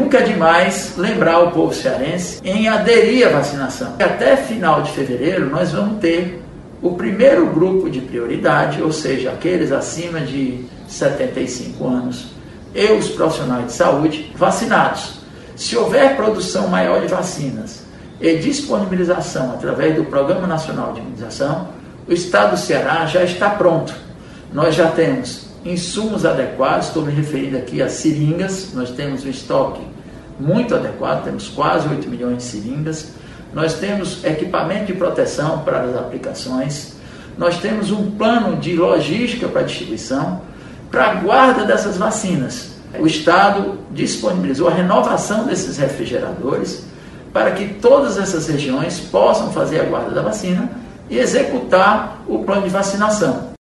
nunca é demais lembrar o povo cearense em aderir à vacinação. Até final de fevereiro nós vamos ter o primeiro grupo de prioridade, ou seja, aqueles acima de 75 anos e os profissionais de saúde vacinados. Se houver produção maior de vacinas e disponibilização através do Programa Nacional de Imunização, o Estado do Ceará já está pronto. Nós já temos insumos adequados, estou me referindo aqui a seringas, nós temos um estoque muito adequado, temos quase 8 milhões de seringas, nós temos equipamento de proteção para as aplicações, nós temos um plano de logística para distribuição, para a guarda dessas vacinas. O Estado disponibilizou a renovação desses refrigeradores para que todas essas regiões possam fazer a guarda da vacina e executar o plano de vacinação.